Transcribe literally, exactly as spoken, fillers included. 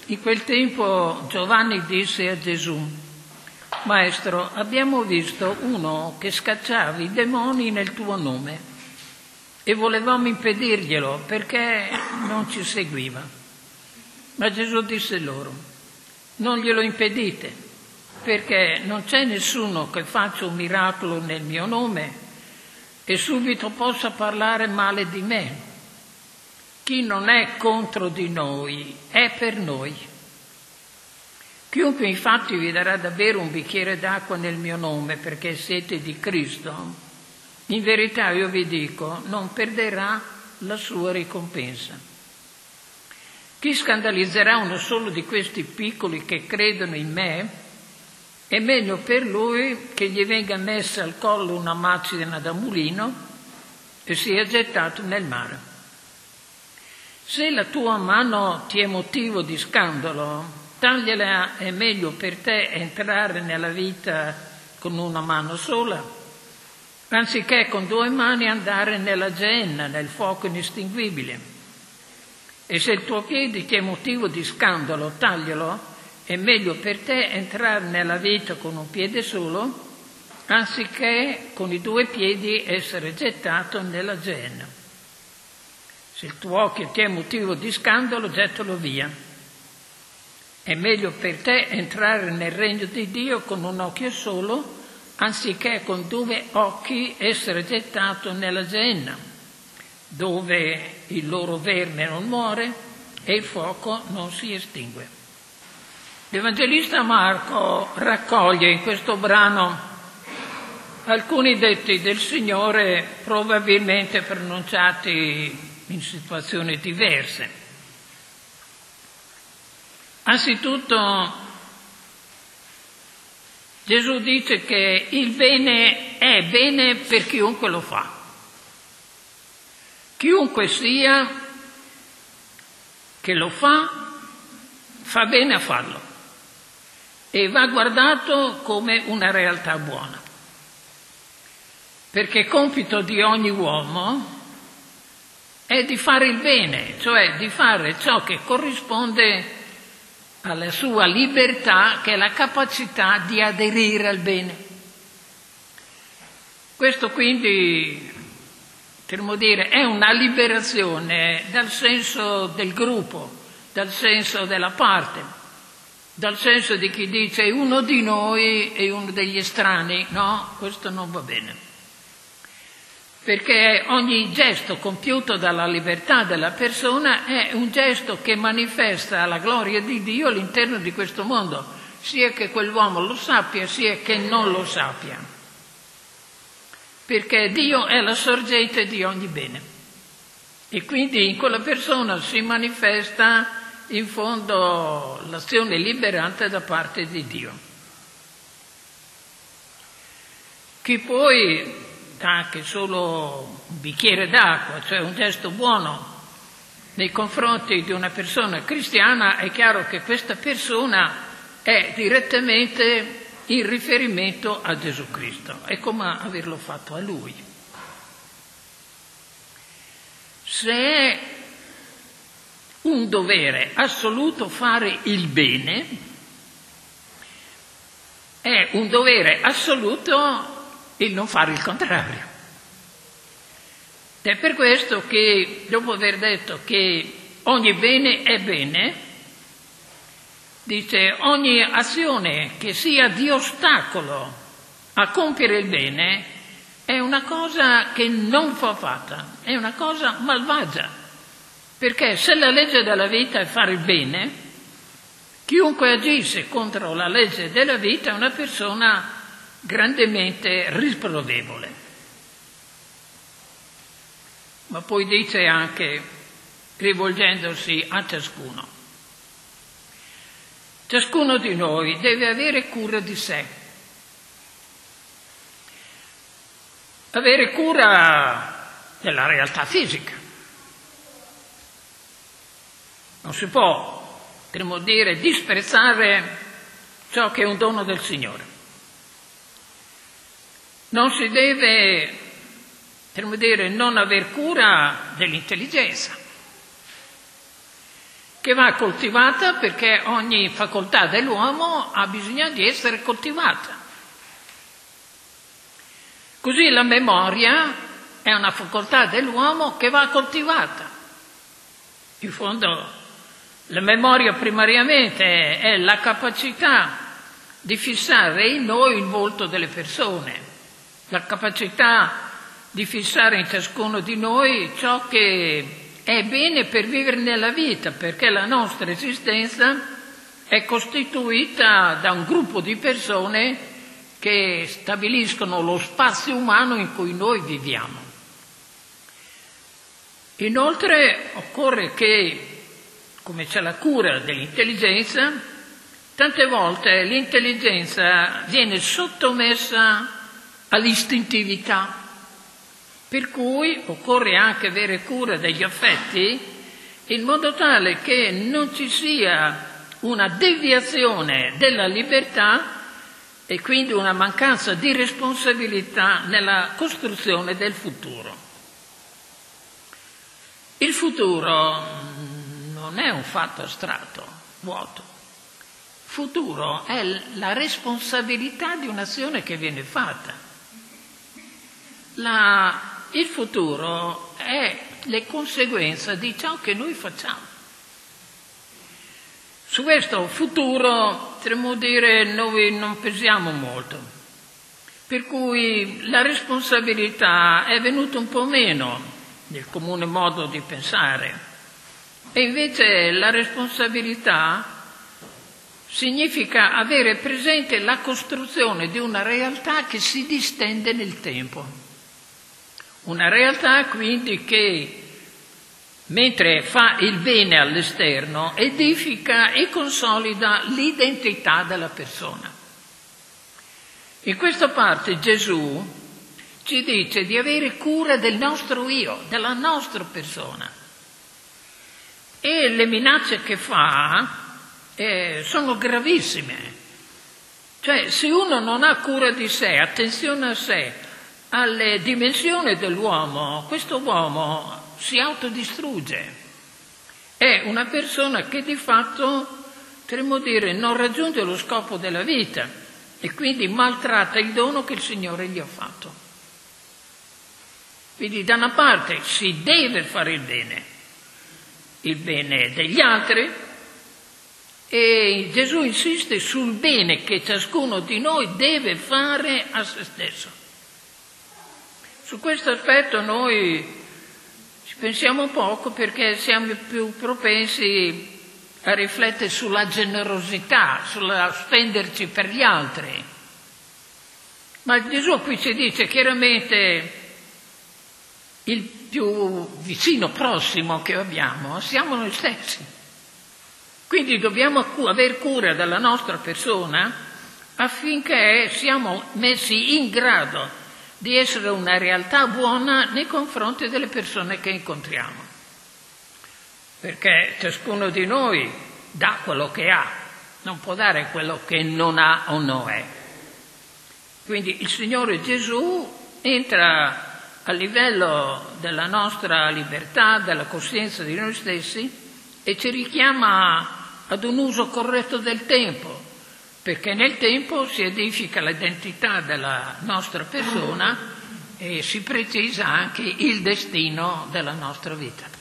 In quel tempo Giovanni disse a Gesù: Maestro, abbiamo visto uno che scacciava i demoni nel tuo nome e volevamo impedirglielo perché non ci seguiva. Ma Gesù disse loro: non glielo impedite, perché non c'è nessuno che faccia un miracolo nel mio nome e subito possa parlare male di me. Chi non è contro di noi è per noi. Chiunque infatti vi darà da bere un bicchiere d'acqua nel mio nome perché siete di Cristo, in verità io vi dico, non perderà la sua ricompensa. Chi scandalizzerà uno solo di questi piccoli che credono in me, è meglio per lui che gli venga messa al collo una macina da mulino e sia gettato nel mare. Se la tua mano ti è motivo di scandalo, tagliala, è meglio per te entrare nella vita con una mano sola, anziché con due mani andare nella genna, nel fuoco inestinguibile. E se il tuo piede ti è motivo di scandalo, taglialo, è meglio per te entrare nella vita con un piede solo, anziché con i due piedi essere gettato nella genna. Se il tuo occhio ti è motivo di scandalo, gettalo via. È meglio per te entrare nel regno di Dio con un occhio solo, anziché con due occhi essere gettato nella genna, dove il loro verme non muore e il fuoco non si estingue. L'Evangelista Marco raccoglie in questo brano alcuni detti del Signore probabilmente pronunciati in situazioni diverse. Anzitutto Gesù dice che il bene è bene per chiunque lo fa. Chiunque sia che lo fa, fa bene a farlo e va guardato come una realtà buona. Perché compito di ogni uomo è di fare il bene, cioè di fare ciò che corrisponde alla sua libertà, che è la capacità di aderire al bene. Questo quindi, potremmo dire, è una liberazione dal senso del gruppo, dal senso della parte, dal senso di chi dice uno di noi e uno degli estranei. No, questo non va bene. Perché ogni gesto compiuto dalla libertà della persona è un gesto che manifesta la gloria di Dio all'interno di questo mondo, sia che quell'uomo lo sappia, sia che non lo sappia. Perché Dio è la sorgente di ogni bene. E quindi in quella persona si manifesta in fondo l'azione liberante da parte di Dio. Chi poi anche solo un bicchiere d'acqua, cioè un gesto buono nei confronti di una persona cristiana, è chiaro che questa persona è direttamente in riferimento a Gesù Cristo. È come averlo fatto a Lui. Se è un dovere assoluto fare il bene, è un dovere assoluto il non fare il contrario. È per questo che, dopo aver detto che ogni bene è bene, dice ogni azione che sia di ostacolo a compiere il bene è una cosa che non va fatta, è una cosa malvagia. Perché se la legge della vita è fare il bene, chiunque agisce contro la legge della vita è una persona grandemente riprovevole. Ma poi dice anche, rivolgendosi a ciascuno, ciascuno di noi deve avere cura di sé, avere cura della realtà fisica. Non si può, potremmo dire, disprezzare ciò che è un dono del Signore. Non si deve, potremmo dire, non aver cura dell'intelligenza, che va coltivata perché ogni facoltà dell'uomo ha bisogno di essere coltivata. Così la memoria è una facoltà dell'uomo che va coltivata. In fondo la memoria primariamente è la capacità di fissare in noi il volto delle persone, la capacità di fissare in ciascuno di noi ciò che è bene per vivere nella vita, perché la nostra esistenza è costituita da un gruppo di persone che stabiliscono lo spazio umano in cui noi viviamo. Inoltre occorre che, come c'è la cura dell'intelligenza, tante volte l'intelligenza viene sottomessa all'istintività, per cui occorre anche avere cura degli affetti in modo tale che non ci sia una deviazione della libertà e quindi una mancanza di responsabilità nella costruzione del futuro. Il futuro non è un fatto astratto, vuoto. Il futuro è la responsabilità di un'azione che viene fatta. La Il futuro è le conseguenze di ciò che noi facciamo. Su questo futuro, potremmo dire, noi non pesiamo molto, per cui la responsabilità è venuta un po' meno nel comune modo di pensare, e invece la responsabilità significa avere presente la costruzione di una realtà che si distende nel tempo. Una realtà quindi che, mentre fa il bene all'esterno, edifica e consolida l'identità della persona. In questa parte Gesù ci dice di avere cura del nostro io, della nostra persona. E le minacce che fa eh, sono gravissime. Cioè, se uno non ha cura di sé, attenzione a sé, alle dimensioni dell'uomo, questo uomo si autodistrugge. È una persona che di fatto, potremmo dire, non raggiunge lo scopo della vita e quindi maltratta il dono che il Signore gli ha fatto. Quindi da una parte si deve fare il bene, il bene degli altri, e Gesù insiste sul bene che ciascuno di noi deve fare a se stesso. Su questo aspetto noi ci pensiamo poco perché siamo più propensi a riflettere sulla generosità, sulla spenderci per gli altri. Ma Gesù qui ci dice chiaramente il più vicino prossimo che abbiamo siamo noi stessi. Quindi dobbiamo aver cura della nostra persona affinché siamo messi in grado di essere una realtà buona nei confronti delle persone che incontriamo. Perché ciascuno di noi dà quello che ha, non può dare quello che non ha o non è. Quindi il Signore Gesù entra a livello della nostra libertà, della coscienza di noi stessi e ci richiama ad un uso corretto del tempo, perché nel tempo si edifica l'identità della nostra persona e si precisa anche il destino della nostra vita.